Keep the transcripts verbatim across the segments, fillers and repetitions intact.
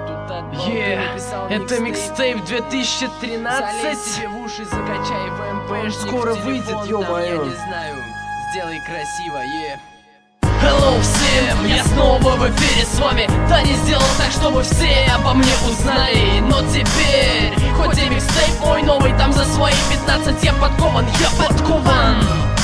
Yeah, это микстейп две тысячи тринадцать. Он скоро выйдет, ё-моё. Я не знаю, сделай красиво, yeah. Hello всем, я снова в эфире с вами. Да не сделал так, чтобы все обо мне узнали. Но теперь, хоть и микстейп мой новый, там за свои пятнадцать я подкован, я подкован.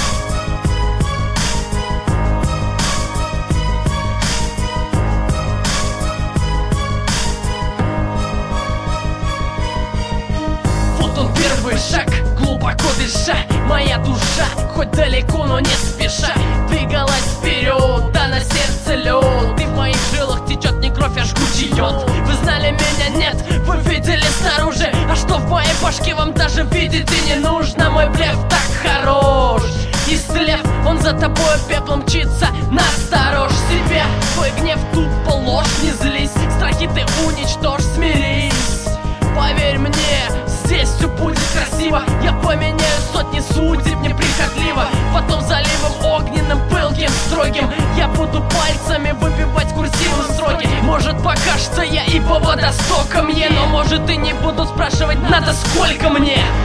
Вот он первый шаг, глубоко дыша. Моя душа, хоть далеко, но не спеша, двигалась вперед, да на сердце лед. И в моих жилах течет не кровь, а жгучий йод. Вы знали меня, нет, вы видели снаружи. А что в моей башке, вам даже видеть и не нужно. Мой блеф так хорош, истлев, он за тобой пеплом мчится. Насторожь себя, твой гнев тупо ложь. Не злись, страхи ты уничтожь, смирись. Поверь мне, здесь все будет красиво. Я поменяю сотни судеб неприхотливо. Потом заливом огненным, пылким, строгим я буду пальцами выбивать курсивы строки. Может покажется я и по водостокам е, но может и не буду спрашивать, надо сколько мне.